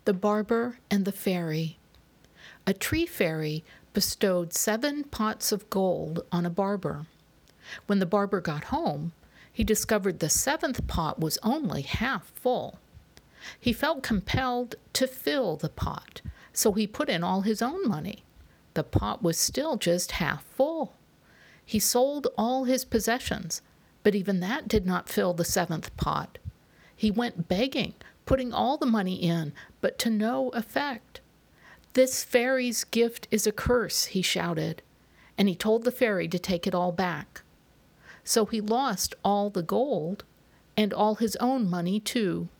The Barber and the Fairy. A tree fairy bestowed 7 pots of gold on a barber. When the barber got home, he discovered the 7th pot was only half full. He felt compelled to fill the pot, so he put in all his own money. The pot was still just half full. He sold all his possessions, but even that did not fill the 7th pot. He went begging, putting all the money in, but to no effect. "This fairy's gift is a curse," he shouted, and he told the fairy to take it all back. So he lost all the gold and all his own money too.